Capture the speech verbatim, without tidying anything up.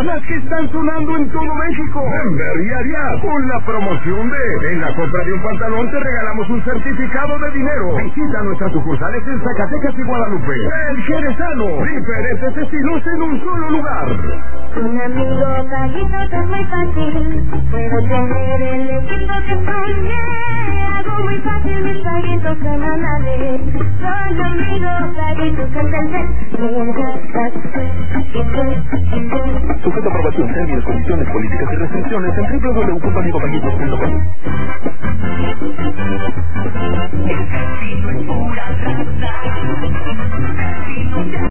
las que están sonando en todo México. En Ver y Ariad, con la promoción de en la compra de un pantalón te regalamos un certificado de dinero. Visita nuestras sucursales en Zacatecas y Guadalupe. El Jerezano, diferentes estilos en un solo lugar. Un amigo Carlitos es muy fácil, puedo tener el equipo que soñé. Hago muy fácil mis paguitos semanales. Son amigos Carlitos en Sujeto a aprobación, términos, condiciones, políticas y restricciones en doble u doble u doble u punto amigopaguitos punto com. El casino es pura raza.